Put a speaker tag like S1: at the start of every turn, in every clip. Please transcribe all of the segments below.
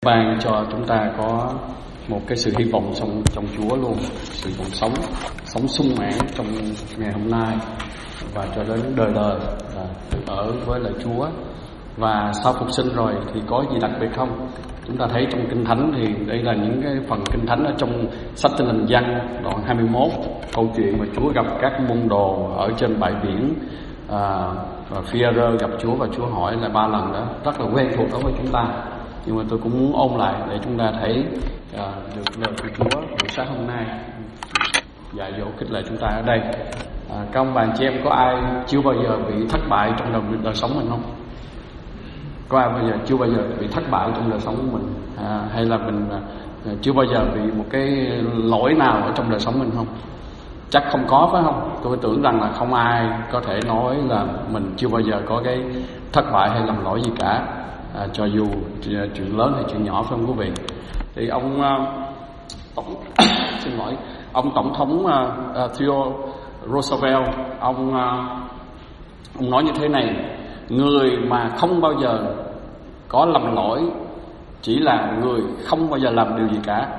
S1: ban cho chúng ta có một cái sự hy vọng trong Chúa luôn, sự vọng sống sung mãn trong ngày hôm nay và cho đến đời đời ở với lại Chúa. Và sau phục sinh rồi thì có gì đặc biệt không? Chúng ta thấy trong Kinh Thánh thì đây là những cái phần Kinh Thánh ở trong sách Tin Lành Giăng đoạn 21, câu chuyện mà Chúa gặp các môn đồ ở trên bãi biển, và Phi-e-rơ gặp Chúa và Chúa hỏi là 3 lần đó, rất là quen thuộc đối với chúng ta. Nhưng mà tôi cũng muốn ôn lại để chúng ta thấy được lời của Chúa buổi sáng hôm nay dạy dỗ khích lệ chúng ta ở đây. Các ông bà chị em có ai chưa bao giờ bị thất bại trong đời sống mình không? Có ai bao giờ chưa bao giờ bị thất bại trong đời sống của mình, hay là mình chưa bao giờ bị một cái lỗi nào ở trong đời sống mình không? Chắc không có, phải không? Tôi tưởng rằng là không ai có thể nói là mình chưa bao giờ có cái thất bại hay lầm lỗi gì cả, cho dù chuyện lớn hay chuyện nhỏ, phải không quý vị? Thì ông ông tổng thống Theodore Roosevelt, ông nói như thế này: người mà không bao giờ có lầm lỗi chỉ là người không bao giờ làm điều gì cả.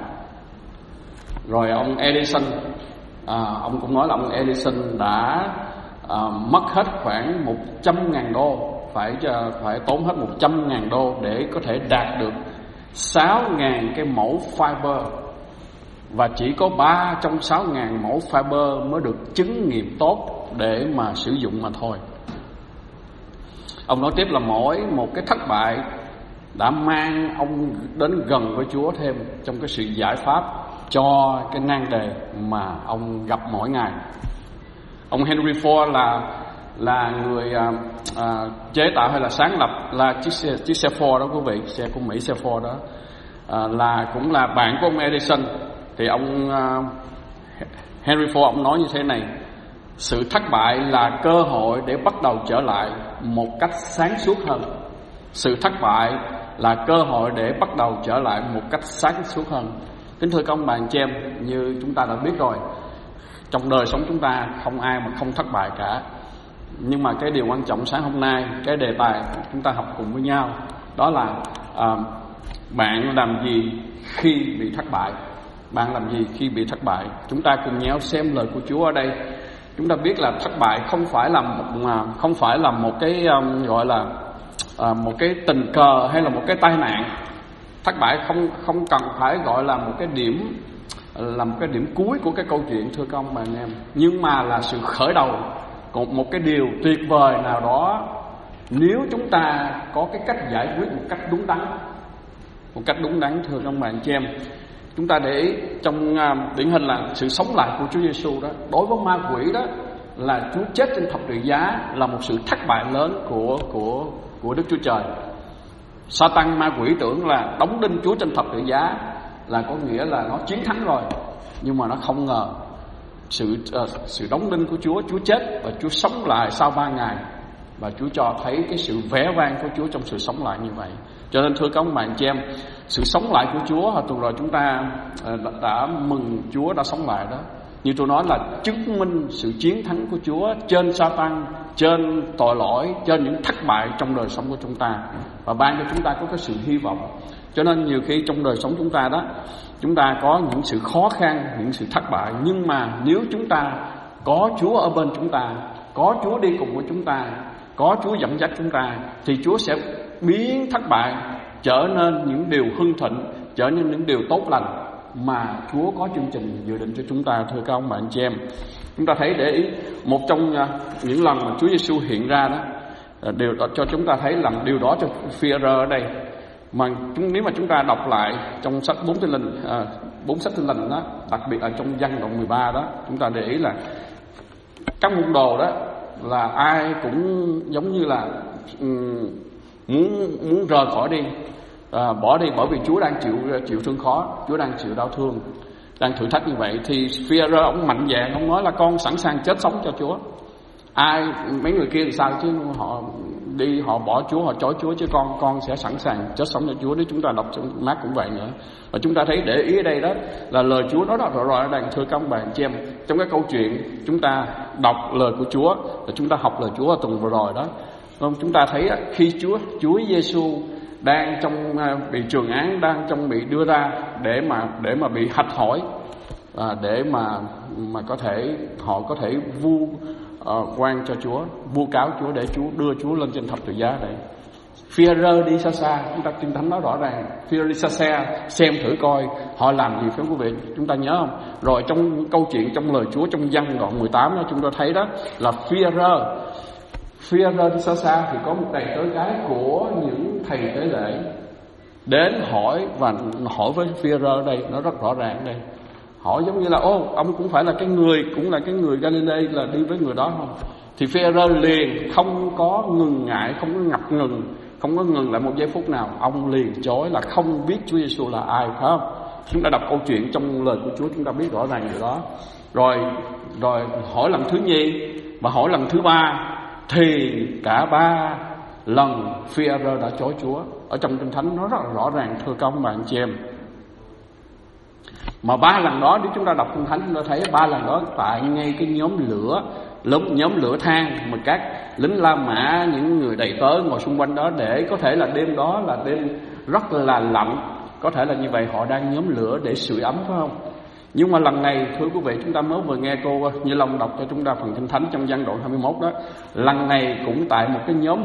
S1: Rồi ông Edison, ông cũng nói là ông Edison đã mất hết khoảng 100.000 đô, phải tốn hết 100.000 đô để có thể đạt được 6.000 cái mẫu fiber, và chỉ có 3 trong 6.000 mẫu fiber mới được chứng nghiệm tốt để mà sử dụng mà thôi. Ông nói tiếp là mỗi một cái thất bại đã mang ông đến gần với Chúa thêm trong cái sự giải pháp cho cái nan đề mà ông gặp mỗi ngày. Ông Henry Ford là người chế tạo hay là sáng lập là chiếc xe Ford đó quý vị, xe của Mỹ, xe Ford đó, cũng là bạn của ông Edison. Thì ông Henry Ford ông nói như thế này: sự thất bại là cơ hội để bắt đầu trở lại một cách sáng suốt hơn. Sự thất bại là cơ hội để bắt đầu trở lại một cách sáng suốt hơn. Kính thưa các ông bà anh chị em, như chúng ta đã biết rồi, trong đời sống chúng ta không ai mà không thất bại cả. Nhưng mà cái điều quan trọng sáng hôm nay, cái đề tài chúng ta học cùng với nhau, đó là bạn làm gì khi bị thất bại? Bạn làm gì khi bị thất bại? Chúng ta cùng nhau xem lời của Chúa ở đây. Chúng ta biết là thất bại không phải là một cái gọi là một cái tình cờ hay là một cái tai nạn. Thất bại không cần phải gọi là một cái điểm cuối của cái câu chuyện, thưa các ông bà anh em, nhưng mà là sự khởi đầu của một cái điều tuyệt vời nào đó nếu chúng ta có cái cách giải quyết một cách đúng đắn, thưa các ông bà anh chị em. Chúng ta để ý trong điển hình là sự sống lại của Chúa Giêsu đó, đối với ma quỷ đó, là Chúa chết trên thập tự giá là một sự thất bại lớn của Đức Chúa Trời. Sa-tan ma quỷ tưởng là đóng đinh Chúa trên thập tự giá là có nghĩa là nó chiến thắng rồi, nhưng mà nó không ngờ sự đóng đinh của Chúa chết và Chúa sống lại sau 3 ngày, và Chúa cho thấy cái sự vẻ vang của Chúa trong sự sống lại như vậy. Cho nên thưa các ông bà anh chị em, sự sống lại của Chúa hồi tuần rồi chúng ta đã mừng Chúa đã sống lại đó. Như tôi nói là chứng minh sự chiến thắng của Chúa trên Sa-tan, trên tội lỗi, trên những thất bại trong đời sống của chúng ta, và ban cho chúng ta có cái sự hy vọng. Cho nên nhiều khi trong đời sống chúng ta đó, chúng ta có những sự khó khăn, những sự thất bại, nhưng mà nếu chúng ta có Chúa ở bên chúng ta, có Chúa đi cùng với chúng ta, có Chúa dẫn dắt chúng ta, thì Chúa sẽ biến thất bại trở nên những điều hưng thịnh, trở nên những điều tốt lành mà Chúa có chương trình dự định cho chúng ta, thưa các ông bà anh chị em. Chúng ta thấy, để ý, một trong những lần mà Chúa Giêsu hiện ra đó, điều đó cho chúng ta thấy làm điều đó cho Phi-e-rơ ở đây. Mà nếu mà chúng ta đọc lại trong sách 4 sách Tin Lành đó, đặc biệt ở trong Giăng đoạn 13 đó, chúng ta để ý là các môn đồ đó là ai cũng giống như là muốn rời khỏi đi, bỏ đi, bởi vì Chúa đang chịu thương khó, Chúa đang chịu đau thương, đang thử thách như vậy. Thì Phi-e-rơ ông mạnh dạn, ông nói là con sẵn sàng chết sống cho Chúa. Mấy người kia thì sao chứ, họ bỏ Chúa, họ chối Chúa, chứ con sẽ sẵn sàng chết sống cho Chúa. Nếu chúng ta đọc trong Mác cũng vậy nữa. Và chúng ta thấy, để ý ở đây đó là lời Chúa nói rất rõ ràng ở đây, thưa các ông bà anh chị em. Trong cái câu chuyện chúng ta đọc lời của Chúa và chúng ta học lời Chúa ở tuần vừa rồi đó, chúng ta thấy khi Chúa Giêsu đang trong bị trường án, đang trong bị đưa ra để mà bị hạch hỏi, để mà có thể họ có thể vu oan cho Chúa, vu cáo Chúa để Chúa đưa Chúa lên trên thập tự giá này. Phi-e-rơ đi xa xa, chúng ta Kinh Thánh nói rõ ràng, Phi-e-rơ đi xa xa xem thử coi họ làm gì, phải không quý vị? Chúng ta nhớ không? Rồi trong câu chuyện trong lời Chúa trong Giăng đoạn 18 đó, chúng ta thấy đó là Phi-e-rơ đi xa xa thì có một đầy tớ gái của những thầy tế lễ đến hỏi, và hỏi với Phi-e-rơ ở đây nó rất rõ ràng đây. Hỏi giống như là ông cũng phải là cái người Galilee là đi với người đó không? Thì Phi-e-rơ liền không có ngừng ngại, không có ngập ngừng, không có ngừng lại một giây phút nào. Ông liền chối là không biết Chúa Giêsu là ai, phải không? Chúng ta đọc câu chuyện trong lời của Chúa, chúng ta biết rõ ràng điều đó. Rồi hỏi lần thứ nhì và hỏi lần thứ ba, thì cả ba lần Phi-e-rơ đã chối Chúa. Ở trong Kinh Thánh nó rất là rõ ràng, thưa các ông bạn chị em. Mà ba lần đó, nếu chúng ta đọc Kinh Thánh, chúng ta thấy ba lần đó tại ngay cái nhóm lửa than mà các lính La Mã, những người đầy tớ ngồi xung quanh đó, để có thể là đêm đó là đêm rất là lạnh, có thể là như vậy họ đang nhóm lửa để sưởi ấm, phải không? Nhưng mà lần này thưa quý vị, chúng ta mới vừa nghe cô Như Long đọc cho chúng ta phần Kinh Thánh trong Giăng đoạn 21 đó, lần này cũng tại một cái nhóm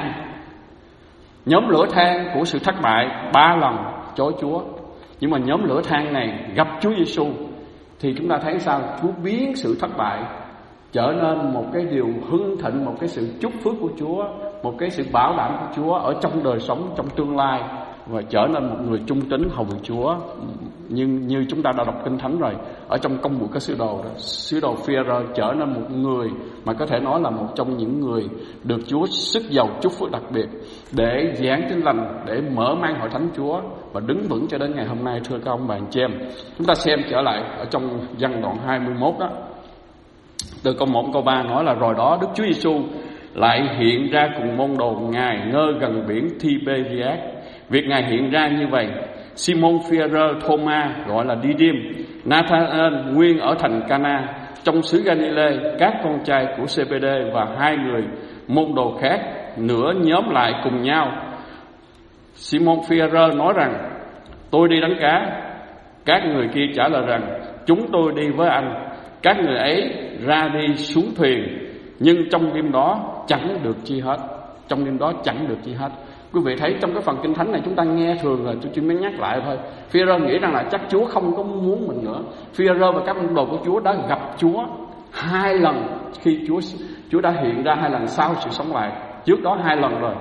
S1: lửa than của sự thất bại, ba lần chối Chúa. Nhưng mà nhóm lửa than này gặp Chúa Giêsu thì chúng ta thấy sao? Chúa biến sự thất bại trở nên một cái điều hưng thịnh, một cái sự chúc phước của Chúa, một cái sự bảo đảm của Chúa ở trong đời sống, trong tương lai, và trở nên một người trung tín hầu việc Chúa. Nhưng như chúng ta đã đọc Kinh Thánh rồi, ở trong công vụ các sứ đồ đó, sứ đồ Phi-e-rơ trở nên một người mà có thể nói là một trong những người được Chúa sức giàu chúc phước đặc biệt để giảng tin lành, để mở mang hội thánh Chúa và đứng vững cho đến ngày hôm nay, thưa các ông bà anh chị em. Chúng ta xem trở lại ở trong Giăng đoạn 21 đó, từ câu 1 câu 3 nói là: rồi đó Đức Chúa Giêsu lại hiện ra cùng môn đồ Ngài ngơ gần biển Tiberias. Việc Ngài hiện ra như vậy, Simon Phi-e-rơ, Thô-ma gọi là Đi-điêm, Na-tha-ên nguyên ở thành Ca-na trong xứ Galilee, các con trai của Zê-bê-đê và hai người môn đồ khác nữa nhóm lại cùng nhau. Simon Phi-e-rơ nói rằng: tôi đi đánh cá. Các người kia trả lời rằng: chúng tôi đi với anh. Các người ấy ra đi xuống thuyền, nhưng trong đêm đó chẳng được chi hết. Quý vị thấy trong cái phần Kinh Thánh này chúng ta nghe thường rồi, tôi chỉ mới nhắc lại thôi. Phi-e-rơ nghĩ rằng là chắc Chúa không có muốn mình nữa. Phi-e-rơ và các môn đồ của Chúa đã gặp Chúa hai lần, khi Chúa đã hiện ra hai lần sau sự sống lại. Trước đó hai lần rồi,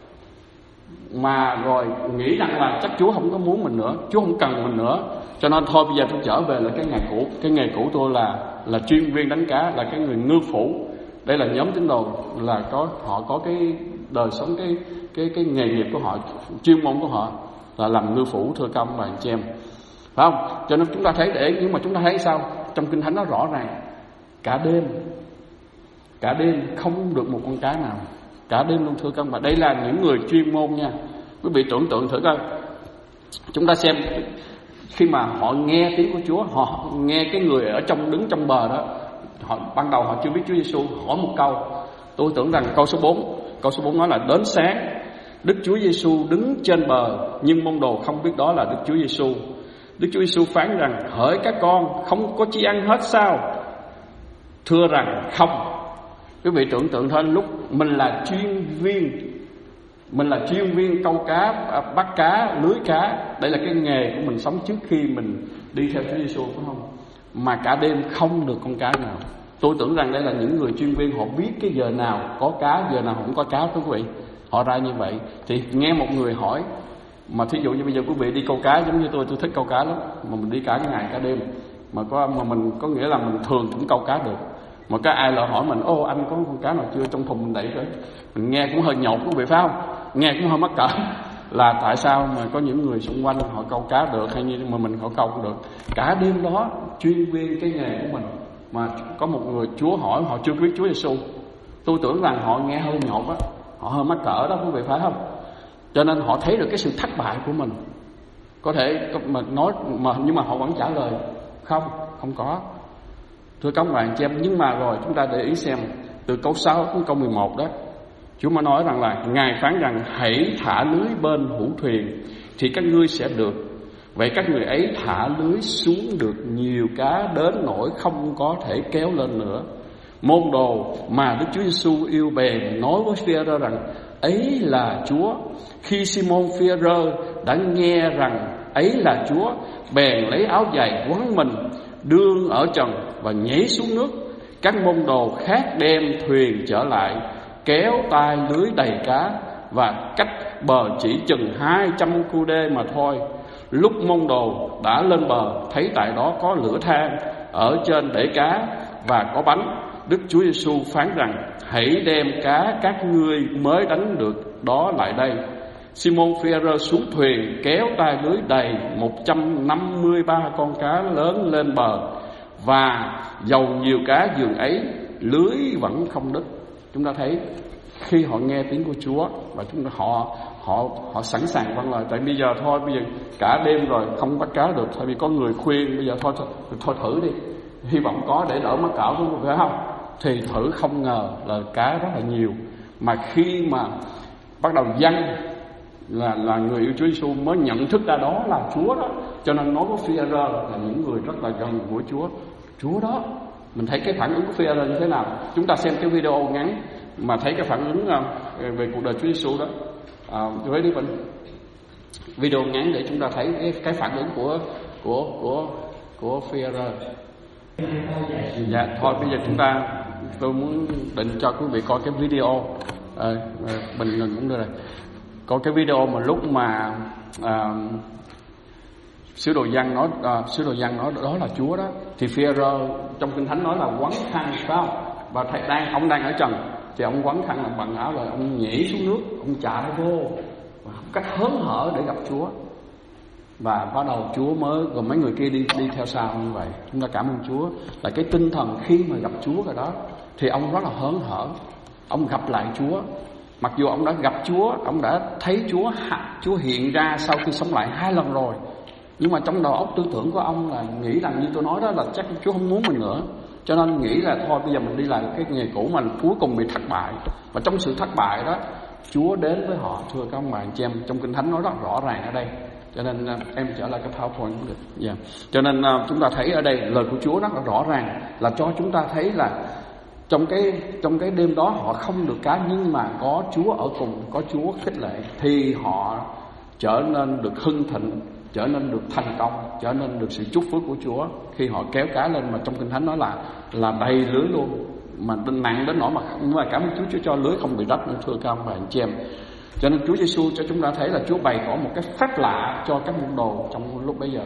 S1: mà rồi nghĩ rằng là chắc Chúa không có muốn mình nữa, Chúa không cần mình nữa, cho nên thôi bây giờ tôi trở về là cái nghề cũ. Cái nghề cũ tôi là chuyên viên đánh cá, là cái người ngư phủ. Đây là nhóm tín đồ là họ có cái đời sống, cái nghề nghiệp của họ, chuyên môn của họ là làm ngư phủ, thưa các ông bà chị em, phải không? Cho nên chúng ta thấy nhưng mà chúng ta thấy sao? Trong Kinh Thánh nó rõ ràng, cả đêm không được một con cá nào, cả đêm luôn, thưa các ông bà. Đây là những người chuyên môn nha. Quý vị tưởng tượng thử coi, chúng ta xem khi mà họ nghe tiếng của Chúa, họ nghe cái người ở trong đứng trong bờ đó, ban đầu họ chưa biết Chúa Giêsu, hỏi một câu. Tôi tưởng rằng câu số 4 nói là: đến sáng Đức Chúa Giêsu đứng trên bờ, nhưng môn đồ không biết đó là Đức Chúa Giêsu. Đức Chúa Giêsu phán rằng: hỡi các con, không có chi ăn hết sao? Thưa rằng không. Quý vị tưởng tượng thôi, lúc mình là chuyên viên câu cá, bắt cá, lưới cá, đây là cái nghề của mình sống trước khi mình đi theo Chúa Giêsu, phải không? Mà cả đêm không được con cá nào. Tôi tưởng rằng đây là những người chuyên viên, họ biết cái giờ nào có cá, giờ nào không có cá, quý vị. Họ ra như vậy thì nghe một người hỏi, mà thí dụ như bây giờ quý vị đi câu cá giống như tôi thích câu cá lắm, mà mình đi cả ngày cả đêm, mà mình có nghĩa là mình thường cũng câu cá được. Mà có ai lại hỏi mình: ô anh có con cá nào chưa, trong thùng mình đẩy tới. Mình nghe cũng hơi nhột, quý vị phải không? Nghe cũng hơi mắc cỡ, là tại sao mà có những người xung quanh họ câu cá được, hay như mà mình họ câu không được. Cả đêm đó chuyên viên cái nghề của mình, mà có một người Chúa hỏi, họ chưa biết Chúa Giêsu. Tôi tưởng rằng họ nghe hơi nhột á, họ hơi mắc cỡ đó, quý vị phải không? Cho nên họ thấy được cái sự thất bại của mình, có thể mà nói nhưng mà họ vẫn trả lời không có. Thưa các bạn chị em, nhưng mà rồi chúng ta để ý xem từ câu 6 đến câu 11 đó, Chúa mới nói rằng là Ngài phán rằng hãy thả lưới bên hữu thuyền thì các ngươi sẽ được. Vậy các người ấy thả lưới xuống được nhiều cá đến nỗi không có thể kéo lên nữa. Môn đồ mà Đức Chúa Giêsu yêu bèn nói với Phi-e-rơ rằng ấy là Chúa. Khi Simon Phi-e-rơ đã nghe rằng ấy là Chúa, bèn lấy áo giày quấn mình, đương ở trần và nhảy xuống nước. Các môn đồ khác đem thuyền trở lại, kéo tay lưới đầy cá và cách bờ chỉ chừng 200 cu đê mà thôi. Lúc môn đồ đã lên bờ, thấy tại đó có lửa than ở trên bể cá và có bánh. Đức Chúa Giêsu phán rằng hãy đem cá các ngươi mới đánh được đó lại đây. Simon Phi-e-rơ xuống thuyền, kéo tay lưới đầy 153 con cá lớn lên bờ, và dầu nhiều cá giường ấy, lưới vẫn không đứt. Chúng ta thấy khi họ nghe tiếng của Chúa và họ sẵn sàng vâng lời. Tại bây giờ cả đêm rồi không bắt cá được, tại vì có người khuyên bây giờ thôi thử đi, hy vọng có để đỡ mắc cỡ, phải không? Thì thử, không ngờ là cá rất là nhiều. Mà khi mà bắt đầu dân là người yêu Chúa Giêsu mới nhận thức ra đó là Chúa đó, cho nên nói với Phi-e-rơ là những người rất là gần của Chúa đó. Mình thấy cái phản ứng của Phi-e-rơ như thế nào? Chúng ta xem cái video ngắn mà thấy cái phản ứng về cuộc đời Chúa Giêsu đó. Với đi Vinh, video ngắn để chúng ta thấy cái phản ứng của Phi-e-rơ. Dạ, thôi bây giờ tôi muốn định cho quý vị coi cái video. Bình luận cũng được rồi. Có cái video mà lúc mà sứ đồ Giăng nói đó là Chúa đó, thì Phi-e-rơ trong Kinh Thánh nói là quấn khăn, phải không? Và ông đang ở trần, thì ông quấn khăn bằng áo rồi ông nhảy xuống nước, ông chạy vô và cách hớn hở để gặp Chúa. Và bắt đầu Chúa mới rồi mấy người kia đi theo sau như vậy. Chúng ta cảm ơn Chúa là cái tinh thần khi mà gặp Chúa rồi đó, thì ông rất là hớn hở. Ông gặp lại Chúa, mặc dù ông đã gặp Chúa, ông đã thấy Chúa hiện ra sau khi sống lại 2 lần rồi, nhưng mà trong đầu óc tư tưởng của ông là nghĩ rằng như tôi nói đó là chắc Chúa không muốn mình nữa, cho nên nghĩ là thôi bây giờ mình đi lại cái nghề cũ, mình cuối cùng bị thất bại. Và trong sự thất bại đó, Chúa đến với họ. Thưa các ông bà anh chị em, trong Kinh Thánh nói rất rõ ràng ở đây. Cho nên em trở lại cái PowerPoint cũng được. Yeah. Cho nên chúng ta thấy ở đây lời của Chúa rất là rõ ràng, là cho chúng ta thấy là trong cái đêm đó họ không được cá, nhưng mà có Chúa ở cùng, có Chúa khích lệ, thì họ trở nên được hưng thịnh, trở nên được thành công, trở nên được sự chúc phước của Chúa khi họ kéo cá lên. Mà trong Kinh Thánh nói là đầy lưới luôn, mà nặng đến nỗi mà cảm ơn Chúa cho lưới không bị rách nữa, thưa các ông bà anh chị em. Cho nên Chúa Giêsu cho chúng ta thấy là Chúa bày tỏ một cái phép lạ cho các môn đồ trong lúc bấy giờ.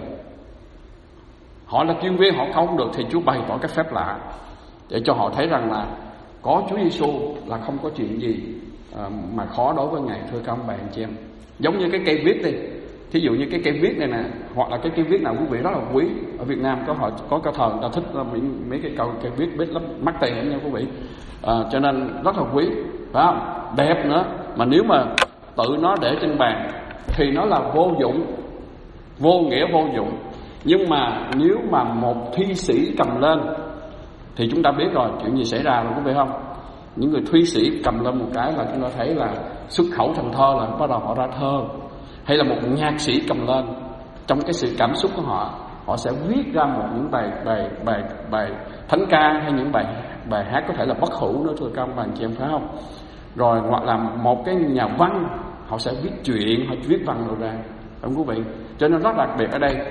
S1: Họ là chuyên viên, họ không được, thì Chúa bày tỏ cái phép lạ để cho họ thấy rằng là có Chúa Giêsu là không có chuyện gì mà khó đối với Ngài, thưa các ông bà anh chị em. Giống như cái cây viết đi, thí dụ như cái cây viết này nè, hoặc là cái cây viết nào quý vị rất là quý. Ở Việt Nam có cái thời người ta thích mấy cái cây viết biết lắm, mắc tiền lắm nha quý vị. Cho nên rất là quý, phải không? Đẹp nữa, mà nếu mà tự nó để trên bàn thì nó là vô dụng, vô nghĩa, vô dụng. Nhưng mà nếu mà một thi sĩ cầm lên thì chúng ta biết rồi chuyện gì xảy ra rồi, quý vị không? Những người thi sĩ cầm lên một cái là chúng ta thấy là xuất khẩu thành thơ, là bắt đầu họ ra thơ. Hay là một nhạc sĩ cầm lên, trong cái sự cảm xúc của họ sẽ viết ra những bài thánh ca, hay những bài hát có thể là bất hủ nữa, thưa các ông bà anh chị em, phải không? Rồi hoặc là một cái nhà văn, họ sẽ viết chuyện, họ viết văn rồi ra, không quý vị? Cho nên rất đặc biệt ở đây,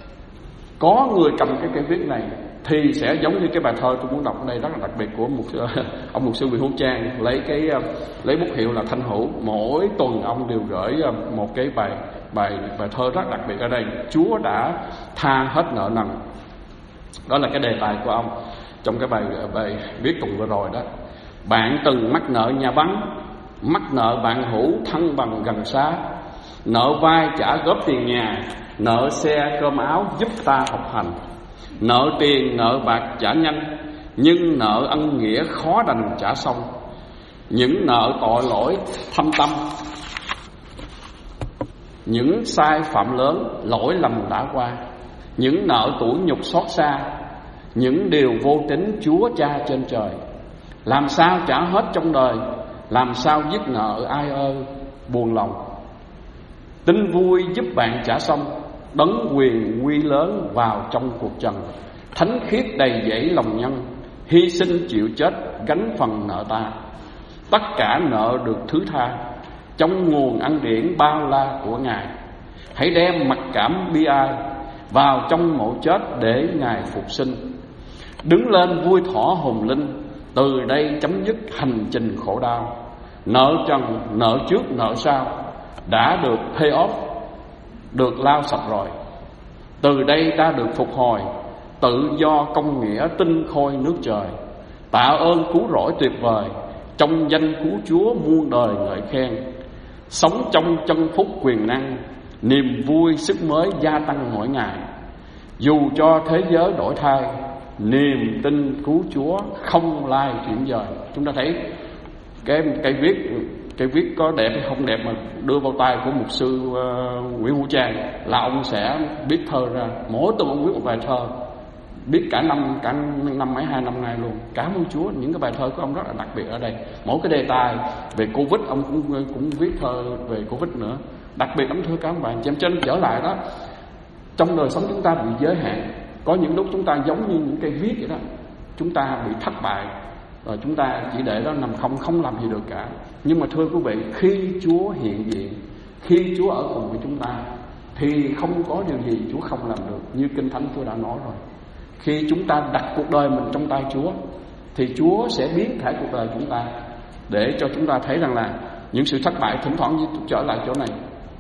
S1: có người cầm cái cây viết này thì sẽ giống như cái bài thơ tôi muốn đọc ở đây rất là đặc biệt của ông mục sư Nguyễn Hữu Trang, lấy bút hiệu là Thanh Hữu. Mỗi tuần ông đều gửi một cái bài thơ rất đặc biệt ở đây. Chúa đã tha hết nợ nần. Đó là cái đề tài của ông trong cái bài viết tuần vừa rồi đó. Bạn từng mắc nợ nhà vắng, mắc nợ bạn hữu thân bằng gần xa, nợ vai trả góp tiền nhà, nợ xe cơm áo giúp ta học hành, nợ tiền nợ bạc trả nhanh, nhưng nợ ân nghĩa khó đành trả xong. Những nợ tội lỗi thâm tâm, những sai phạm lớn lỗi lầm đã qua, những nợ tủi nhục xót xa, những điều vô tín Chúa Cha trên trời. Làm sao trả hết trong đời, làm sao dứt nợ ai ơi buồn lòng. Tin vui giúp bạn trả xong, đấng quyền uy lớn vào trong cuộc trần. Thánh khiết đầy dẫy lòng nhân, hy sinh chịu chết gánh phần nợ ta. Tất cả nợ được thứ tha, trong nguồn ân điển bao la của Ngài. Hãy đem mặc cảm bi ai vào trong mộ chết để Ngài phục sinh. Đứng lên vui thỏa hồn linh, từ đây chấm dứt hành trình khổ đau. Nợ trần, nợ trước nợ sau đã được pay off, được lao sạch rồi. Từ đây ta được phục hồi, tự do công nghĩa tinh khôi nước trời. Tạ ơn cứu rỗi tuyệt vời, trong danh cứu Chúa muôn đời ngợi khen. Sống trong chân phúc quyền năng, niềm vui sức mới gia tăng mỗi ngày. Dù cho thế giới đổi thay, niềm tin cứu Chúa không lai chuyển dời. Chúng ta thấy cái viết có đẹp hay không đẹp mà đưa vào tay của mục sư Nguyễn Hữu Trang là ông sẽ viết thơ ra. Mỗi tuần ông viết một bài thơ, biết cả năm mấy 2 năm nay luôn. Cảm ơn Chúa, những cái bài thơ của ông rất là đặc biệt ở đây. Mỗi cái đề tài về Covid ông cũng viết thơ về Covid nữa, đặc biệt lắm thưa các bạn. Cho nên trở lại đó, trong đời sống chúng ta bị giới hạn. Có những lúc chúng ta giống như những cây viết vậy đó, chúng ta bị thất bại rồi chúng ta chỉ để đó nằm không làm gì được cả. Nhưng mà thưa quý vị, khi Chúa hiện diện, khi Chúa ở cùng với chúng ta thì không có điều gì Chúa không làm được. Như Kinh Thánh tôi đã nói rồi, khi chúng ta đặt cuộc đời mình trong tay Chúa thì Chúa sẽ biến thể cuộc đời chúng ta, để cho chúng ta thấy rằng là những sự thất bại thỉnh thoảng trở lại chỗ này.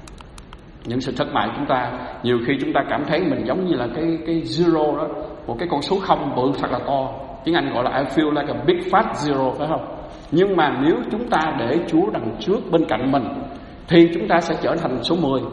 S1: Những sự thất bại chúng ta, nhiều khi chúng ta cảm thấy mình giống như là cái zero đó, một cái con số không bự thật là to. Tiếng Anh gọi là I feel like a big fat zero, phải không? Nhưng mà nếu chúng ta để Chúa đằng trước bên cạnh mình thì chúng ta sẽ trở thành số 10.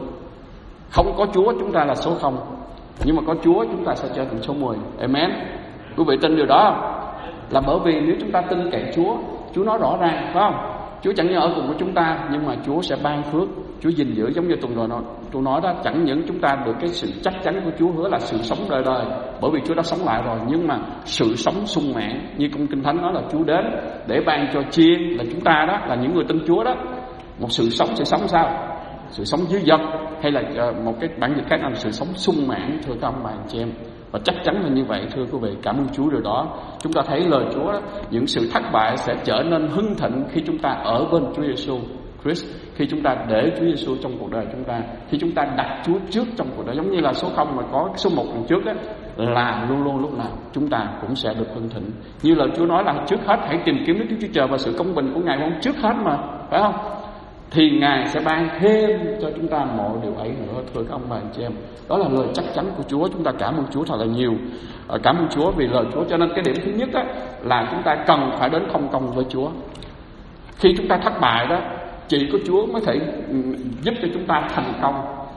S1: Không có Chúa chúng ta là số 0, nhưng mà có Chúa chúng ta sẽ trở thành số 10. Amen. Quý vị tin điều đó không? Là bởi vì nếu chúng ta tin cậy Chúa nói rõ ràng, phải không? Chúa chẳng những ở cùng với chúng ta, nhưng mà Chúa sẽ ban phước, Chúa gìn giữ. Giống như tôi nói đó, chẳng những chúng ta được cái sự chắc chắn của Chúa hứa là sự sống đời đời, bởi vì Chúa đã sống lại rồi, nhưng mà sự sống sung mãn. Như trong Kinh Thánh nói là Chúa đến để ban cho chiên là chúng ta đó, là những người tin Chúa đó, một sự sống sao? Sự sống dư dật, hay là một cái bản dịch khác là sự sống sung mãn, thưa các ông bà chị em. Và chắc chắn là như vậy, thưa quý vị. Cảm ơn Chúa điều đó. Chúng ta thấy lời Chúa đó, những sự thất bại sẽ trở nên hưng thịnh khi chúng ta ở bên Chúa Giêsu Christ, khi chúng ta để Chúa Giêsu trong cuộc đời chúng ta, khi chúng ta đặt Chúa trước trong cuộc đời. Giống như là số 0 mà có số 1 đằng trước đó, là luôn luôn lúc nào chúng ta cũng sẽ được hưng thịnh. Như lời Chúa nói là trước hết hãy tìm kiếm Đức Chúa Trời và sự công bình của Ngài, không? Trước hết mà, phải không? Thì Ngài sẽ ban thêm cho chúng ta mọi điều ấy nữa, thưa các ông bà anh chị em. Đó là lời chắc chắn của Chúa. Chúng ta cảm ơn Chúa thật là nhiều. Cảm ơn Chúa vì lời Chúa. Cho nên cái điểm thứ nhất đó là chúng ta cần phải đến thông công với Chúa. Khi chúng ta thất bại đó, chỉ có Chúa mới thể giúp cho chúng ta thành công.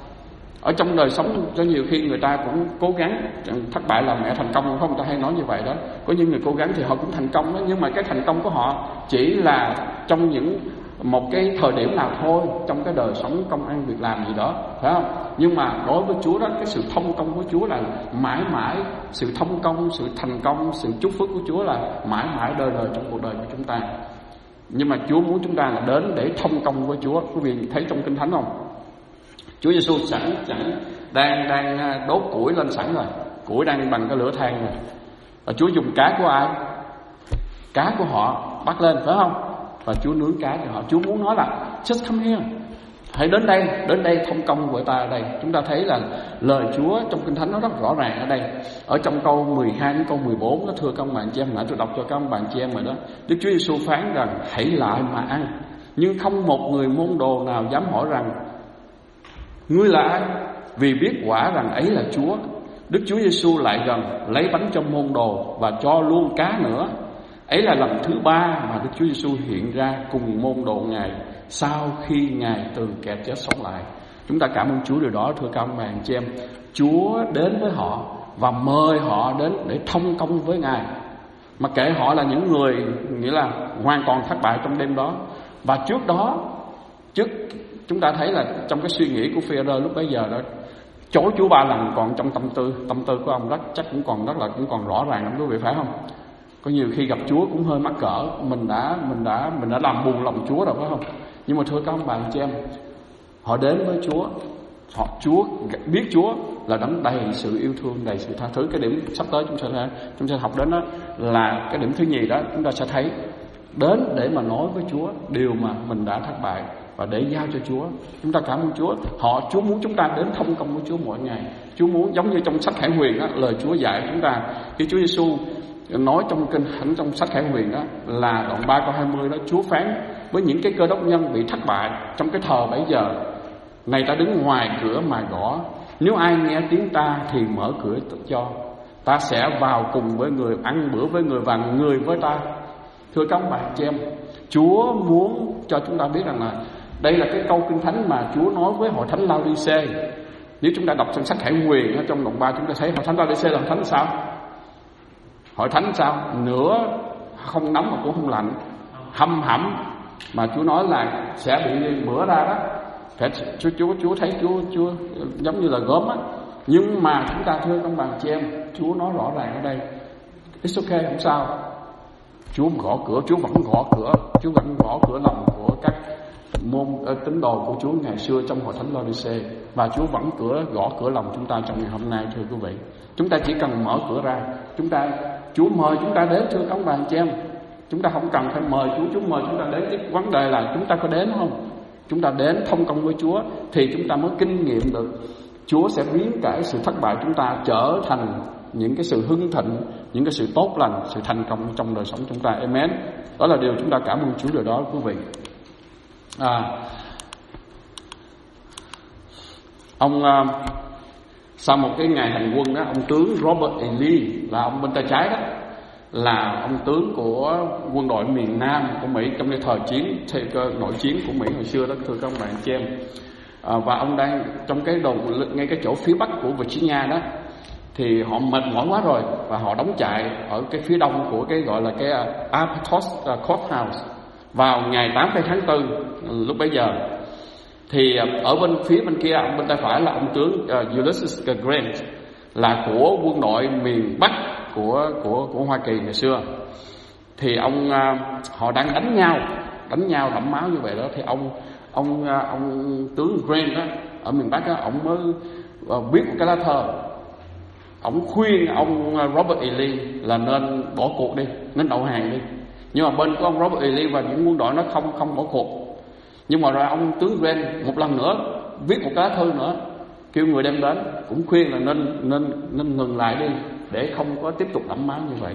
S1: Ở trong đời sống cho nhiều khi người ta cũng cố gắng, thất bại là mẹ thành công, không? Người ta hay nói như vậy đó. Có những người cố gắng thì họ cũng thành công đó, nhưng mà cái thành công của họ chỉ là trong một cái thời điểm nào thôi, trong cái đời sống công ăn việc làm gì đó, phải không? Nhưng mà đối với Chúa đó, cái sự thông công của Chúa là mãi mãi. Sự thông công, sự thành công, sự chúc phước của Chúa là mãi mãi đời đời trong cuộc đời của chúng ta. Nhưng mà Chúa muốn chúng ta là đến để thông công với Chúa. Quý vị thấy trong Kinh Thánh không? Chúa Giêsu sẵn đang đốt củi lên sẵn rồi, củi đang bằng cái lửa than rồi. Và Chúa dùng cá của ai? Cá của họ bắt lên, phải không? Và Chúa nướng cá cho họ. Chúa muốn nói là just come here, hãy đến đây thông công với ta ở đây. Chúng ta thấy là lời Chúa trong Kinh Thánh nó rất rõ ràng ở đây. Ở trong câu 12 đến câu 14 đó, thưa các ông bạn chị em, nãy tôi đọc cho các ông bạn chị em rồi đó. Đức Chúa Giêsu phán rằng hãy lại mà ăn, nhưng không một người môn đồ nào dám hỏi rằng ngươi là ai, vì biết quả rằng ấy là Chúa. Đức Chúa Giêsu lại gần, lấy bánh cho môn đồ và cho luôn cá nữa. Ấy là lần thứ 3 mà Đức Chúa Giêsu hiện ra cùng môn đồ Ngài sau khi Ngài từ kẻ chết sống lại. Chúng ta cảm ơn Chúa điều đó, thưa các ông bà chị em. Chúa đến với họ và mời họ đến để thông công với Ngài. Mà kể họ là những người nghĩa là hoàn toàn thất bại trong đêm đó. Và trước đó, chúng ta thấy là trong cái suy nghĩ của Phi-e-rơ lúc bấy giờ đó, chối Chúa 3 lần còn trong tâm tư của ông chắc cũng còn rõ ràng lắm, quý vị phải không? Có nhiều khi gặp Chúa cũng hơi mắc cỡ, mình đã làm buồn lòng Chúa rồi phải không? Nhưng mà thưa các ông bà anh chị em, họ đến với Chúa, Chúa biết Chúa là đấng đầy sự yêu thương, đầy sự tha thứ. Cái điểm sắp tới chúng sẽ học đến đó là cái điểm thứ nhì đó, chúng ta sẽ thấy đến để mà nói với Chúa điều mà mình đã thất bại và để giao cho Chúa. Chúng ta cảm ơn Chúa. Chúa muốn chúng ta đến thông công với Chúa mỗi ngày. Chúa muốn giống như trong sách Khải Huyền đó, lời Chúa dạy chúng ta khi Chúa Giêsu nói trong kinh thánh trong sách Khải Huyền đó là đoạn 3 câu 20 đó, Chúa phán với những cái cơ đốc nhân bị thất bại trong cái thời bấy giờ: này ta đứng ngoài cửa mà gõ, nếu ai nghe tiếng ta thì mở cửa cho, ta sẽ vào cùng với người, ăn bữa với người và người với ta. Thưa các ông bà chị em, Chúa muốn cho chúng ta biết rằng là đây là cái câu kinh thánh mà Chúa nói với hội thánh Lao-đi-xê. Nếu chúng ta đọc trong sách Khải Huyền trong đoạn 3, chúng ta thấy hội thánh Lao-đi-xê là hội thánh sao? Hội thánh sao? Nửa không nóng mà cũng không lạnh, hâm hẩm, mà Chúa nói là sẽ bị bữa ra đó. Chúa thấy Chúa giống như là gốm á. Nhưng mà chúng ta thưa các bạn chị em, Chúa nói rõ ràng ở đây, it's okay, không sao. Chúa gõ cửa, Chúa vẫn gõ cửa, Chúa vẫn gõ cửa lòng của các môn tín đồ của Chúa ngày xưa trong hội thánh Lao-đi-xê, và Chúa vẫn gõ cửa lòng chúng ta trong ngày hôm nay. Thưa quý vị, chúng ta chỉ cần mở cửa ra, Chúa mời chúng ta đến. Thưa các bạn chị em, chúng ta không cần phải mời Chúa mời chúng ta đến. Cái vấn đề là chúng ta có đến không? Chúng ta đến thông công với Chúa thì chúng ta mới kinh nghiệm được Chúa sẽ biến cái sự thất bại chúng ta trở thành những cái sự hưng thịnh, những cái sự tốt lành, sự thành công trong đời sống chúng ta. Amen. Đó là điều chúng ta cảm ơn Chúa điều đó quý vị. Sau một cái ngày hành quân đó, ông tướng Robert E. Lee là ông bên tay trái đó, là ông tướng của quân đội miền Nam của Mỹ trong cái thời chiến, nội chiến của Mỹ hồi xưa đó, thưa các bạn chị em. Và ông đang trong cái ngay cái chỗ phía bắc của Virginia đó, thì họ mệt mỏi quá rồi và họ đóng trại ở cái phía đông của cái gọi là cái Aptos Courthouse vào ngày 8 tháng 4 lúc bấy giờ. Thì ở phía bên kia, bên tay phải là ông tướng Ulysses Grant, là của quân đội miền Bắc của Hoa Kỳ ngày xưa. Thì họ đang đánh nhau đẫm máu như vậy đó. Thì ông tướng Grant đó, ở miền Bắc đó, ông mới viết một cái lá thơ. Ông khuyên ông Robert E. Lee là nên bỏ cuộc đi, nên đầu hàng đi. Nhưng mà bên của ông Robert E. Lee và những quân đội nó không bỏ cuộc. Nhưng mà rồi ông tướng Grant một lần nữa viết một cái lá thư nữa, kêu người đem đến, cũng khuyên là nên ngừng lại đi để không có tiếp tục đẫm máu như vậy.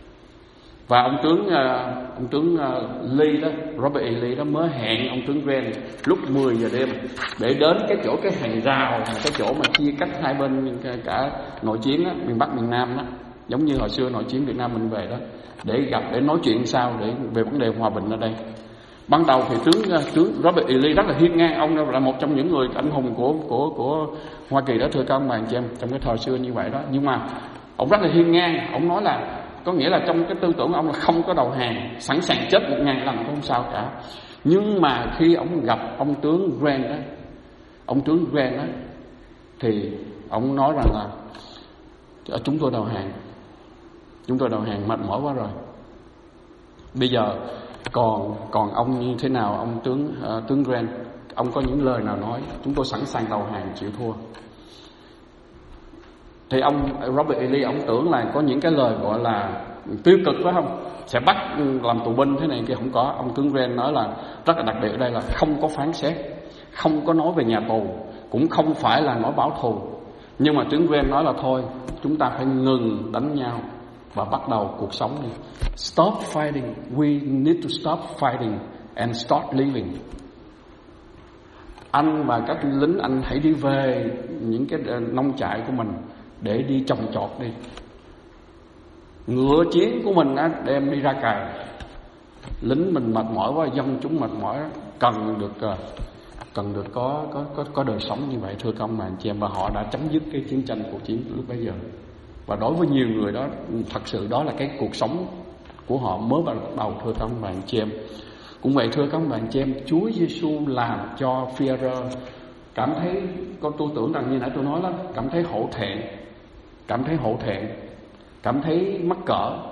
S1: Và ông tướng Lee đó, Robert E. Lee đó mới hẹn ông tướng Grant lúc 10 giờ đêm để đến cái hàng rào, cái chỗ mà chia cách hai bên cả nội chiến đó, miền Bắc miền Nam đó, giống như hồi xưa nội chiến Việt Nam mình về đó, để gặp, để nói chuyện sao để về vấn đề hòa bình ở đây. Ban đầu thì tướng Robert E. Lee rất là hiên ngang, ông là một trong những người anh hùng của Hoa Kỳ đó, thưa các bạn chị em, trong cái thời xưa như vậy đó. Nhưng mà ông rất là hiên ngang, ông nói là có nghĩa là trong cái tư tưởng của ông là không có đầu hàng, sẵn sàng chết 1000 lần cũng không sao cả. Nhưng mà khi ông gặp ông tướng Grant đó, thì ông nói rằng là chúng tôi đầu hàng, mệt mỏi quá rồi. Bây giờ còn ông như thế nào, ông tướng Grant, ông có những lời nào nói? Chúng tôi sẵn sàng đầu hàng, chịu thua. Thì ông Robert E. Lee ông tưởng là có những cái lời gọi là tiêu cực, phải không? Sẽ bắt làm tù binh thế này kia, không có. Ông tướng Grant nói là rất là đặc biệt ở đây là không có phán xét, không có nói về nhà tù, cũng không phải là nói báo thù. Nhưng mà tướng Grant nói là thôi, chúng ta phải ngừng đánh nhau và bắt đầu cuộc sống đi. Stop fighting, we need to stop fighting and start living. Anh và các lính, anh hãy đi về những cái nông trại của mình để đi trồng trọt đi. Ngựa chiến của mình á, đem đi ra cày. Lính mình mệt mỏi quá, dân chúng mệt mỏi, cần được có đời sống như vậy, thưa các ông bà anh chị em. Và họ đã chấm dứt cái chiến tranh, cuộc chiến lúc bấy giờ. Và đối với nhiều người đó, thật sự đó là cái cuộc sống của họ mới bắt đầu, thưa các ông bà anh chị em. Cũng vậy thưa các ông bà anh chị em, Chúa Giêsu làm cho Phi-e-rơ cảm thấy, con tôi tưởng rằng như nãy tôi nói đó, cảm thấy hổ thẹn, cảm thấy mắc cỡ.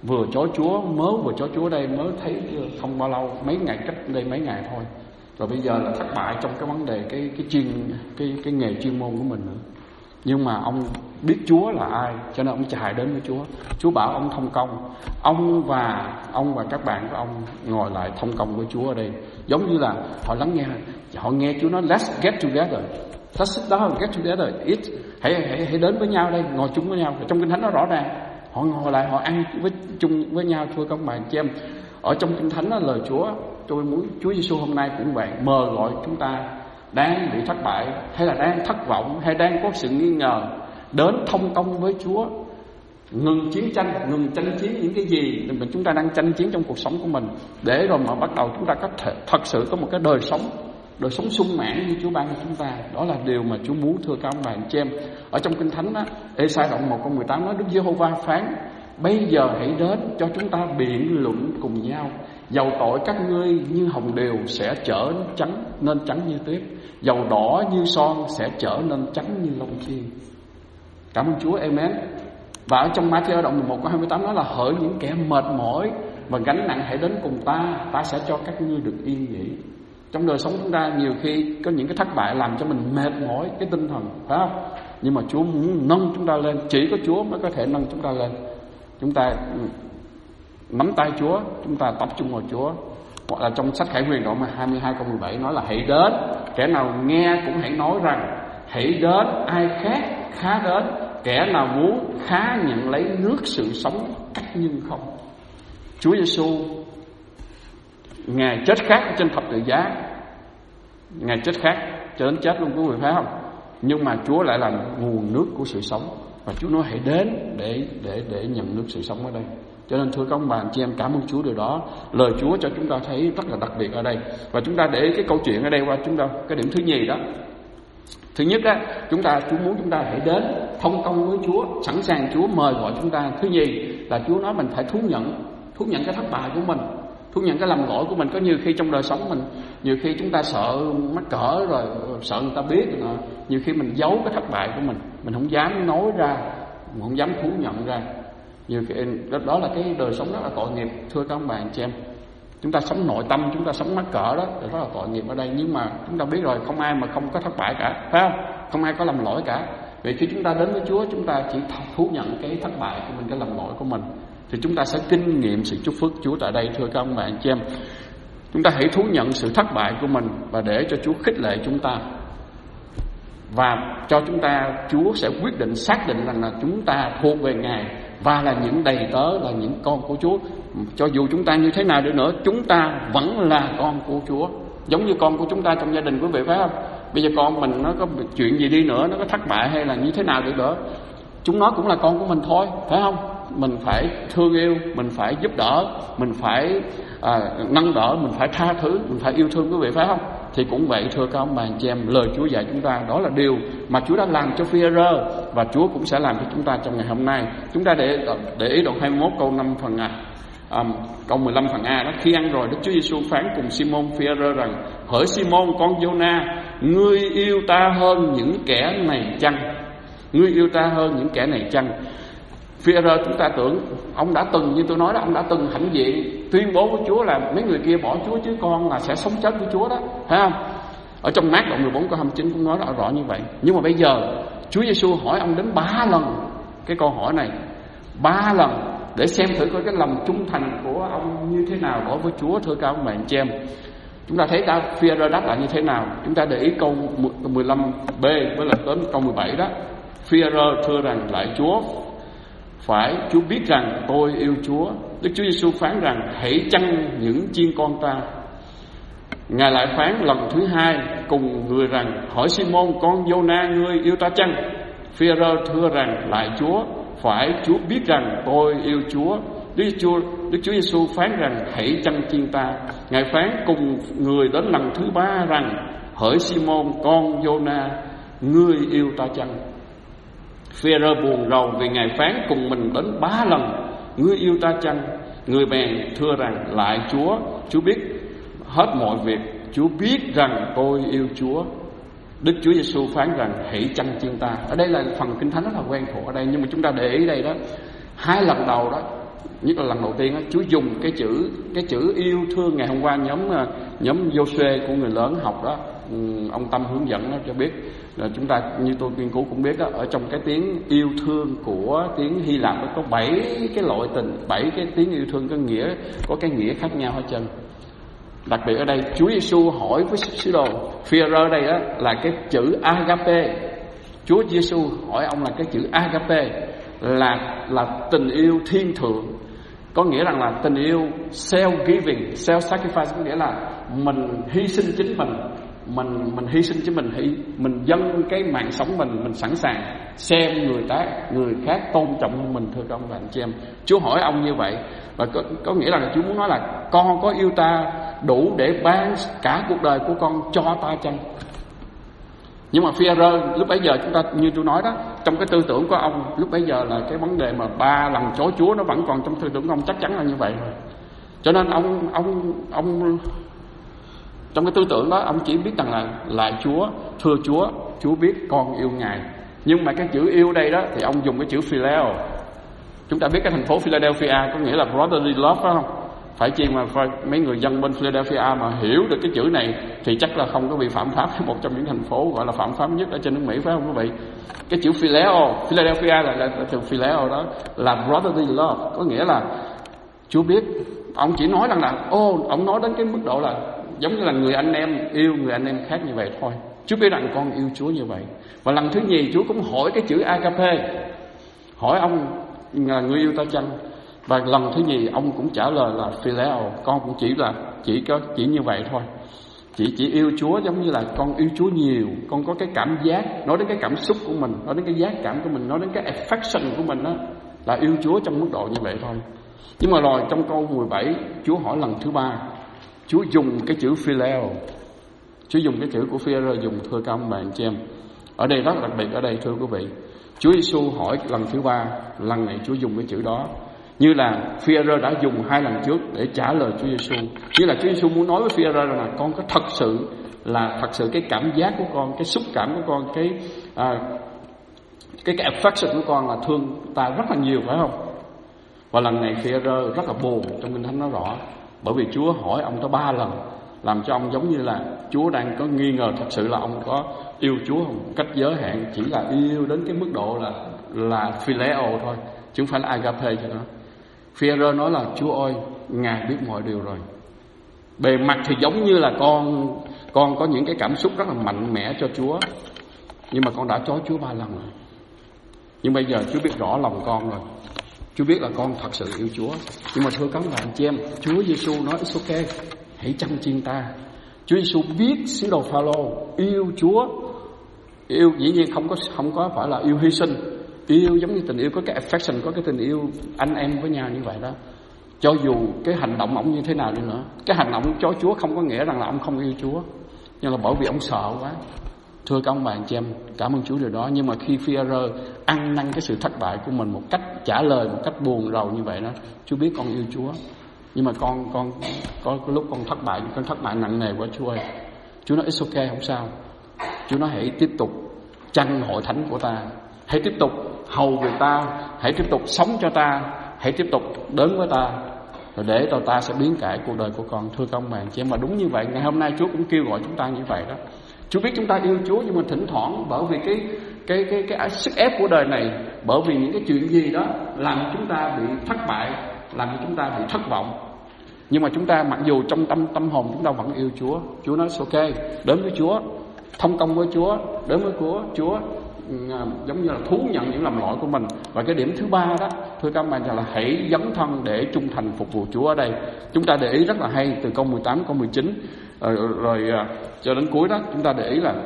S1: vừa chối Chúa đây mới thấy không bao lâu, mấy ngày cách đây mấy ngày thôi, rồi bây giờ là thất bại trong cái vấn đề cái nghề chuyên môn của mình nữa. Nhưng mà ông biết Chúa là ai, cho nên ông chạy đến với Chúa. Chúa bảo ông thông công. Ông và các bạn của ông ngồi lại thông công với Chúa ở đây. Giống như là họ lắng nghe, họ nghe Chúa nói let's get together, let's sit down, get together, eat. Hãy đến với nhau đây, ngồi chung với nhau. Trong Kinh Thánh nó rõ ràng, họ ngồi lại, họ ăn chung với nhau. Thưa các bạn chị em, ở trong Kinh Thánh đó, lời Chúa, tôi muốn Chúa Giêsu hôm nay cũng vậy, mời gọi chúng ta đang bị thất bại, hay là đang thất vọng, hay đang có sự nghi ngờ, đến thông công với Chúa, ngừng chiến tranh, ngừng tranh chiến những cái gì mà chúng ta đang tranh chiến trong cuộc sống của mình, để rồi mà bắt đầu chúng ta có thể thật sự có một cái đời sống sung mãn như Chúa ban cho chúng ta. Đó là điều mà Chúa muốn, thưa các bạn chị em. Ở trong Kinh Thánh á, Ê-sai đoạn 1:18 nói Đức Giê-hô-va phán: bây giờ hãy đến cho chúng ta biện luận cùng nhau. Dầu tội các ngươi như hồng điều sẽ trở nên trắng như tuyết, dầu đỏ như son sẽ trở nên trắng như lông chiên. Cảm ơn Chúa, amen. Và ở trong Ma-thi-ơ đoạn 11:28 nói là: hỡi những kẻ mệt mỏi và gánh nặng hãy đến cùng ta sẽ cho các ngươi được yên nghỉ. Trong đời sống chúng ta nhiều khi có những cái thất bại làm cho mình mệt mỏi cái tinh thần, phải không? Nhưng mà Chúa muốn nâng chúng ta lên, chỉ có Chúa mới có thể nâng chúng ta lên. Chúng ta nắm tay Chúa, chúng ta tập trung vào Chúa. Hoặc là trong sách Khải Huyền đoạn 22:17 nói là: hãy đến, kẻ nào nghe cũng hãy nói rằng hãy đến, ai khác khá đến, kẻ nào muốn khá nhận lấy nước sự sống cách nhưng không. Chúa Giêsu Ngài chết khác trên thập tự giá, Ngài chết khác cho đến chết luôn, quý vị phải không? Nhưng mà Chúa lại là nguồn nước của sự sống, và Chúa nói hãy đến để nhận nước sự sống ở đây. Cho nên thưa các ông bà anh chị em, cảm ơn Chúa điều đó. Lời Chúa cho chúng ta thấy rất là đặc biệt ở đây. Và chúng ta để cái câu chuyện ở đây qua chúng ta cái điểm thứ nhì đó. Thứ nhất á, Chúa muốn chúng ta hãy đến thông công với Chúa, sẵn sàng Chúa mời gọi chúng ta. Thứ nhì là Chúa nói mình phải thú nhận cái thất bại của mình, thú nhận cái lầm lỗi của mình. Có nhiều khi trong đời sống mình, nhiều khi chúng ta sợ mắc cỡ, rồi sợ người ta biết, rồi nhiều khi mình giấu cái thất bại của mình không dám nói ra, mình không dám thú nhận ra. Nhiều khi đó là cái đời sống rất là tội nghiệp, thưa các ông bà anh chị em. Chúng ta sống nội tâm, chúng ta sống mắc cỡ đó, rất là tội nghiệp ở đây. Nhưng mà chúng ta biết rồi, không ai mà không có thất bại cả, phải không? Không ai có lầm lỗi cả. Vậy khi chúng ta đến với Chúa, chúng ta chỉ thú nhận cái thất bại của mình, cái lầm lỗi của mình, thì chúng ta sẽ kinh nghiệm sự chúc phước Chúa tại đây, thưa các ông bà anh chị em. Chúng ta hãy thú nhận sự thất bại của mình và để cho Chúa khích lệ chúng ta, và cho chúng ta, Chúa sẽ quyết định xác định rằng là chúng ta thuộc về Ngài và là những đầy tớ, là những con của Chúa. Cho dù chúng ta như thế nào đi nữa, chúng ta vẫn là con của Chúa, giống như con của chúng ta trong gia đình, quý vị phải không? Bây giờ con mình nó có chuyện gì đi nữa, nó có thất bại hay là như thế nào đi nữa, chúng nó cũng là con của mình thôi, phải không? Mình phải thương yêu, mình phải giúp đỡ, mình phải nâng đỡ, mình phải tha thứ, mình phải yêu thương, quý vị phải không? Thì cũng vậy, thưa các ông bà anh chị em, lời Chúa dạy chúng ta, đó là điều mà Chúa đã làm cho Phi-e-rơ, và Chúa cũng sẽ làm cho chúng ta trong ngày hôm nay. Chúng ta để ý đoạn 21 câu 5 phần A, câu 15 phần A đó. Khi ăn rồi, Đức Chúa Giêsu phán cùng Simon Phi-e-rơ rằng: hỡi Simon con Giô-na, ngươi yêu ta hơn những kẻ này chăng? Ngươi yêu ta hơn những kẻ này chăng? Phi-e-rơ chúng ta tưởng ông đã từng, như tôi nói đó, ông đã từng hãnh diện tuyên bố với Chúa là mấy người kia bỏ Chúa chứ con là sẽ sống chết với Chúa đó, phải không? Ở trong Mác đoạn 14 câu 29 cũng nói rõ như vậy. Nhưng mà bây giờ Chúa Giêsu hỏi ông đến 3 lần cái câu hỏi này, 3 lần, để xem thử coi cái lòng trung thành của ông như thế nào đối với Chúa, thưa các ông bạn chị em. Chúng ta thấy Phi-e-rơ đáp lại như thế nào? Chúng ta để ý câu 15b với là đến câu 17 đó. Phi-e-rơ thưa rằng lại Chúa biết rằng tôi yêu Chúa. Đức Chúa Giêsu phán rằng: hãy chăn những chiên con ta. Ngài lại phán lần thứ hai cùng người rằng: hỏi Simon con Giô-na, ngươi yêu ta chăng? Phi-e-rơ thưa rằng lại Chúa biết rằng tôi yêu Chúa. Đức Chúa Giêsu phán rằng: hãy chăn chiên ta. Ngài phán cùng người đến lần thứ 3 rằng: hỡi Simon con Giô-na, ngươi yêu ta chăng? Phi-e-rơ buồn rầu vì Ngài phán cùng mình đến 3 lần: ngươi yêu ta chăng? Người bèn thưa rằng lại Chúa biết hết mọi việc, Chúa biết rằng tôi yêu Chúa. Đức Chúa Giêsu phán rằng: hãy chăn chiên ta. Ở đây là phần Kinh Thánh rất là quen thuộc ở đây, nhưng mà chúng ta để ý đây đó, 2 lần đầu đó nhất là lần đầu tiên á, Chúa dùng cái chữ yêu thương. Ngày hôm qua nhóm Giô-suê của người lớn học đó, ông Tâm hướng dẫn đó cho biết là chúng ta như tôi nghiên cứu cũng biết đó, ở trong cái tiếng yêu thương của tiếng Hy Lạp nó có 7 cái loại tình, 7 cái tiếng yêu thương có cái nghĩa khác nhau hết trơn. Đặc biệt ở đây Chúa Giêsu hỏi với sứ đồ Phi-e-rơ đây đó là cái chữ agape. Chúa Giêsu hỏi ông là cái chữ agape là tình yêu thiên thượng, có nghĩa rằng là tình yêu self-giving, self-sacrifice, có nghĩa là mình hy sinh chính mình hy sinh chính mình dâng cái mạng sống mình sẵn sàng xem người khác tôn trọng hơn mình. Thưa các ông và anh chị em, Chúa hỏi ông như vậy, và có nghĩa là Chúa muốn nói là con có yêu ta đủ để ban cả cuộc đời của con cho ta chăng? Nhưng mà Phi-e-rơ lúc bấy giờ, chúng ta như tôi nói đó, trong cái tư tưởng của ông lúc bấy giờ là cái vấn đề mà 3 lần chối Chúa nó vẫn còn trong tư tưởng của ông, chắc chắn là như vậy rồi. Cho nên ông trong cái tư tưởng đó, ông chỉ biết rằng là lại Chúa, thưa Chúa biết con yêu Ngài. Nhưng mà cái chữ yêu đây đó thì ông dùng cái chữ phileo. Chúng ta biết cái thành phố Philadelphia có nghĩa là brotherly love, phải không? Phải chi mà mấy người dân bên Philadelphia mà hiểu được cái chữ này thì chắc là không có bị phạm pháp, một trong những thành phố gọi là phạm pháp nhất ở trên nước Mỹ, phải không quý vị? Cái chữ phileo, Philadelphia là từ phileo đó, là brotherly love, có nghĩa là Chúa biết. Ông chỉ nói rằng là ông nói đến cái mức độ là giống như là người anh em yêu người anh em khác như vậy thôi. Chúa biết rằng con yêu Chúa như vậy. Và lần thứ nhì Chúa cũng hỏi cái chữ agape, hỏi ông là người yêu ta chăng? Và lần thứ nhì ông cũng trả lời là phileo, con cũng chỉ như vậy thôi. Chỉ yêu Chúa giống như là con yêu Chúa nhiều, con có cái cảm giác, nói đến cái cảm xúc của mình, nói đến cái giác cảm của mình, nói đến cái affection của mình đó, là yêu Chúa trong mức độ như vậy thôi. Nhưng mà rồi trong câu 17 Chúa hỏi lần thứ 3, Chúa dùng cái chữ phileo, Chúa dùng cái chữ của Phi-e-rơ dùng, thưa các ông bà anh chị em. Ở đây rất đặc biệt, ở đây thưa quý vị, Chúa Giêsu hỏi lần thứ 3, lần này Chúa dùng cái chữ đó như là Phi-e-rơ đã dùng 2 lần trước để trả lời Chúa Giêsu. Như là Chúa Giêsu muốn nói với Phi-e-rơ rằng là con có thật sự cái cảm giác của con, cái xúc cảm của con, cái affection của con là thương ta rất là nhiều, phải không? Và lần này Phi-e-rơ rất là buồn, trong Kinh Thánh nói rõ, bởi vì Chúa hỏi ông tới 3 lần, làm cho ông giống như là Chúa đang có nghi ngờ thật sự là ông có yêu Chúa không, cách giới hạn chỉ là yêu đến cái mức độ là phileo thôi, chứ không phải là agape cho nó. Phi-e-rơ nói là Chúa ơi, Ngài biết mọi điều rồi. Bề mặt thì giống như là con có những cái cảm xúc rất là mạnh mẽ cho Chúa, nhưng mà con đã chối Chúa 3 lần rồi. Nhưng bây giờ Chúa biết rõ lòng con rồi, Chúa biết là con thật sự yêu Chúa. Nhưng mà thưa các bạn chị em, Chúa Giêsu nói it's okay, hãy chăm chiên ta. Chúa Giêsu biết sứ đồ Phao-lô yêu Chúa, yêu dĩ nhiên không có phải là yêu hy sinh, yêu giống như tình yêu có cái affection, có cái tình yêu anh em với nhau như vậy đó. Cho dù cái hành động ông như thế nào đi nữa, cái hành động chối Chúa không có nghĩa rằng là ông không yêu Chúa, nhưng là bởi vì ông sợ quá. Thưa các ông bà anh chị em, cảm ơn Chúa điều đó. Nhưng mà khi Phi-e-rơ ăn năn cái sự thất bại của mình một cách trả lời một cách buồn rầu như vậy đó, Chúa biết con yêu Chúa, nhưng mà con có lúc con thất bại nặng nề quá Chúa ơi. Chúa nói it's okay, không sao. Chúa nói hãy tiếp tục tranh hội thánh của ta, hãy tiếp tục hầu người ta, hãy tiếp tục sống cho ta, hãy tiếp tục đến với ta, rồi để ta sẽ biến cải cuộc đời của con. Thưa các ông bà chị em, mà đúng như vậy, ngày hôm nay Chúa cũng kêu gọi chúng ta như vậy đó. Chúa biết chúng ta yêu Chúa, nhưng mà thỉnh thoảng bởi vì cái sức ép của đời này, bởi vì những cái chuyện gì đó làm chúng ta bị thất bại, làm cho chúng ta bị thất vọng. Nhưng mà chúng ta mặc dù trong tâm hồn chúng ta vẫn yêu Chúa. Chúa nói ok, đến với Chúa, thông công với Chúa, đến với Chúa, giống như là thú nhận những lầm lỗi của mình. Và cái điểm thứ 3 đó, thưa các bạn, là hãy dấn thân để trung thành phục vụ Chúa. Ở đây chúng ta để ý rất là hay, từ câu 18 câu 19 rồi cho đến cuối đó, chúng ta để ý là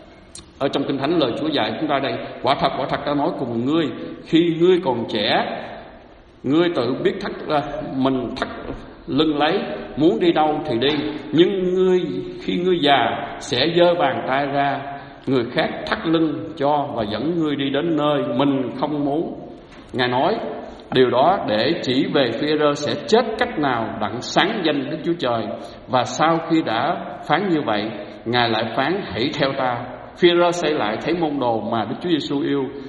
S1: ở trong Kinh Thánh lời Chúa dạy chúng ta đây: quả thật ta nói cùng ngươi, khi ngươi còn trẻ, ngươi tự biết mình thắt lưng lấy, muốn đi đâu thì đi, nhưng khi ngươi già sẽ giơ bàn tay ra, người khác thắt lưng cho và dẫn ngươi đi đến nơi mình không muốn. Ngài nói điều đó để chỉ về Phi-e-rơ sẽ chết cách nào đặng sáng danh Đức Chúa Trời. Và sau khi đã phán như vậy, Ngài lại phán hãy theo ta. Phi-e-rơ xây lại thấy môn đồ mà Đức Chúa Giêsu yêu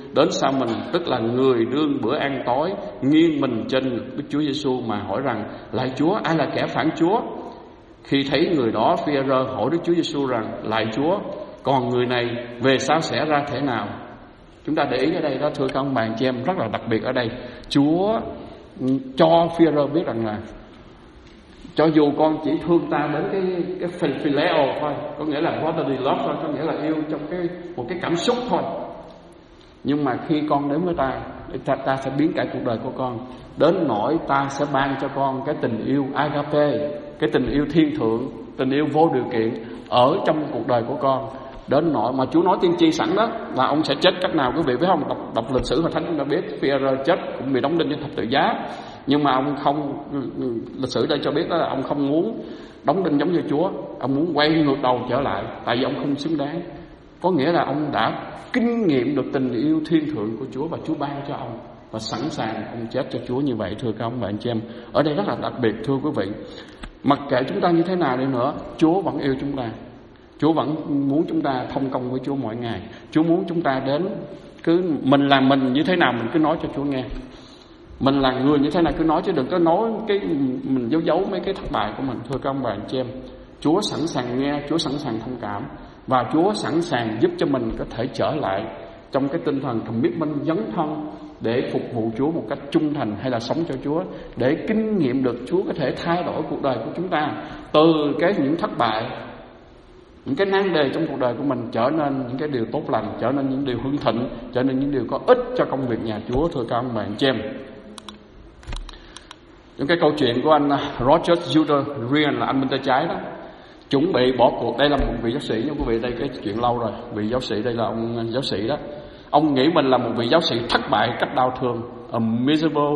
S1: đến sau mình, tức là người đương bữa ăn tối, nghiêng mình trên Đức Chúa Giêsu mà hỏi rằng: Lạy Chúa, ai là kẻ phản Chúa? Khi thấy người đó, Phi-e-rơ hỏi Đức Chúa Giêsu rằng: Lạy Chúa, còn người này về sau sẽ ra thế nào? Chúng ta để ý ở đây đó, thưa các ông bà chị em, rất là đặc biệt ở đây. Chúa cho Phi-e-rơ biết rằng là cho dù con chỉ thương ta đến cái phileo thôi, có nghĩa là brotherly love thôi, có nghĩa là yêu trong một cái cảm xúc thôi, nhưng mà khi con đến với ta sẽ biến cải cuộc đời của con, đến nỗi ta sẽ ban cho con cái tình yêu agape, cái tình yêu thiên thượng, tình yêu vô điều kiện ở trong cuộc đời của con. Đến nỗi mà Chúa nói tiên tri sẵn đó là ông sẽ chết cách nào, quý vị biết không? Đọc lịch sử Hội Thánh chúng ta biết Phi-e-rơ chết cũng bị đóng đinh trên thập tự giá, nhưng mà ông không, lịch sử đây cho biết đó là ông không muốn đóng đinh giống như Chúa, ông muốn quay ngược đầu trở lại, tại vì ông không xứng đáng. Có nghĩa là ông đã kinh nghiệm được tình yêu thiên thượng của Chúa và Chúa ban cho ông, và sẵn sàng ông chết cho Chúa như vậy. Thưa các ông bạn chị em, ở đây rất là đặc biệt thưa quý vị. Mặc kệ chúng ta như thế nào đi nữa, Chúa vẫn yêu chúng ta. Chúa vẫn muốn chúng ta thông công với Chúa mỗi ngày. Chúa muốn chúng ta đến, mình là mình như thế nào mình cứ nói cho Chúa nghe. Mình là người như thế nào cứ nói, chứ đừng có nói mình giấu mấy cái thất bại của mình. Thưa các ông bà anh chị em, Chúa sẵn sàng nghe, Chúa sẵn sàng thông cảm, và Chúa sẵn sàng giúp cho mình có thể trở lại trong cái tinh thần commitment, dấn thân để phục vụ Chúa một cách trung thành, hay là sống cho Chúa, để kinh nghiệm được Chúa có thể thay đổi cuộc đời của chúng ta từ những thất bại, những cái nan đề trong cuộc đời của mình trở nên những cái điều tốt lành, trở nên những điều hưng thịnh, trở nên những điều có ích cho công việc nhà Chúa. Thưa các ông bà anh chị em, những cái câu chuyện của anh Roger Judah Ryan, là anh bên tay trái đó, chuẩn bị bỏ cuộc. Đây là một vị giáo sĩ nha quý vị, đây cái chuyện lâu rồi. Vị giáo sĩ đây là ông giáo sĩ đó, ông nghĩ mình là một vị giáo sĩ thất bại cách đau thương, a miserable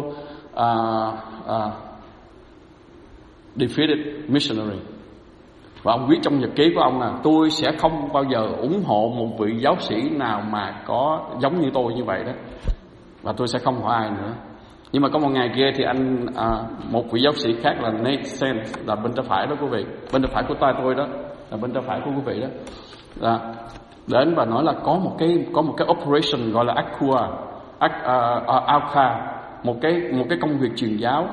S1: defeated missionary. Và ông viết trong nhật ký của ông là: tôi sẽ không bao giờ ủng hộ một vị giáo sĩ nào mà có giống như tôi như vậy đó, và tôi sẽ không hỏi ai nữa. Nhưng mà có một ngày kia thì một vị giáo sĩ khác là Nate Saint, là bên tay phải đó quý vị, bên tay phải của tay tôi đó, là bên tay phải của quý vị đó, đến và nói là có một cái operation gọi là Alka, một cái công việc truyền giáo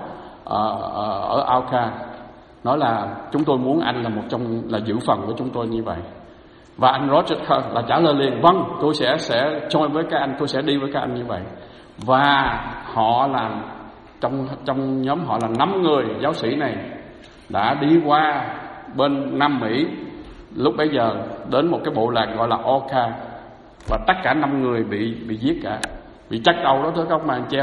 S1: ở Alka. Nói là chúng tôi muốn anh là giữ phần của chúng tôi như vậy. Và anh Roger là trả lời liền: vâng, tôi sẽ join với các anh, tôi sẽ đi với các anh như vậy. Và họ là trong nhóm họ là 5 người giáo sĩ này đã đi qua bên Nam Mỹ lúc bấy giờ, đến một cái bộ lạc gọi là Orca, và tất cả 5 người bị giết cả, bị chặt đầu đó. Thưa các bạn chị em,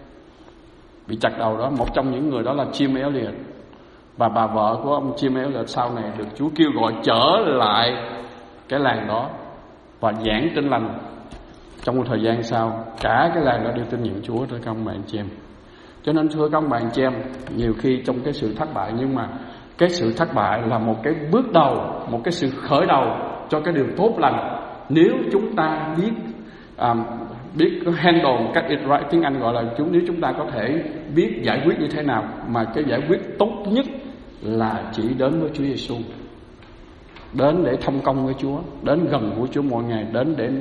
S1: bị chặt đầu đó. Một trong những người đó là Jim Elliot, và bà vợ của ông Jim Elliot sau này được Chúa kêu gọi trở lại cái làng đó và giảng tin lành. Trong một thời gian sau, cả cái làng đã được tin nhận Chúa. Thưa các ông bạn chị em, cho nên thưa các ông bạn chị em, nhiều khi trong cái sự thất bại, nhưng mà cái sự thất bại là một cái bước đầu, một cái sự khởi đầu cho cái điều tốt lành. Nếu chúng ta biết handle một cách right, tiếng Anh gọi là nếu chúng ta có thể biết giải quyết như thế nào, mà cái giải quyết tốt nhất là chỉ đến với Chúa Giêsu, đến để thông công với Chúa, đến gần với Chúa mỗi ngày, đến để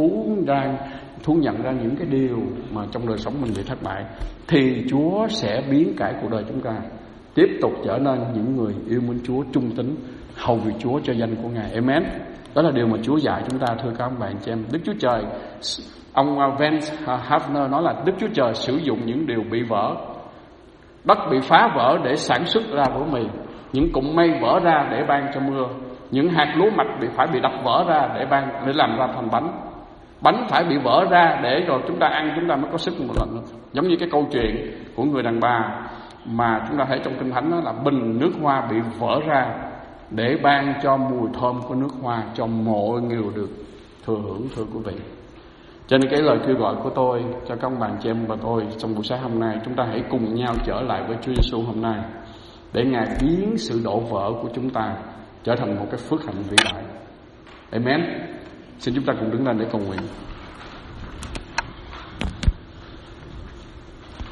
S1: thú nhận ra những cái điều mà trong đời sống mình bị thất bại, thì Chúa sẽ biến cải cuộc đời chúng ta, tiếp tục trở nên những người yêu mến Chúa, trung tín, hầu việc Chúa cho danh của Ngài. Amen. Đó là điều mà Chúa dạy chúng ta. Thưa các bạn chị em, Đức Chúa Trời, ông Vance Havner nói là Đức Chúa Trời sử dụng những điều bị vỡ, đất bị phá vỡ để sản xuất ra lúa mì, những cụm mây vỡ ra để ban cho mưa, những hạt lúa mạch phải bị đập vỡ ra để làm ra thành bánh phải bị vỡ ra để rồi chúng ta ăn, chúng ta mới có sức một lần nữa. Giống như cái câu chuyện của người đàn bà mà chúng ta thấy trong Kinh Thánh, đó là bình nước hoa bị vỡ ra để ban cho mùi thơm của nước hoa cho mọi người được thừa hưởng. Thưa quý vị, cho nên cái lời kêu gọi của tôi cho các bạn chị em và tôi trong buổi sáng hôm nay, chúng ta hãy cùng nhau trở lại với Chúa Giêsu hôm nay, để Ngài biến sự đổ vỡ của chúng ta trở thành một cái phước hạnh vĩ đại. Amen. Xin chúng ta cùng đứng lên để cầu nguyện.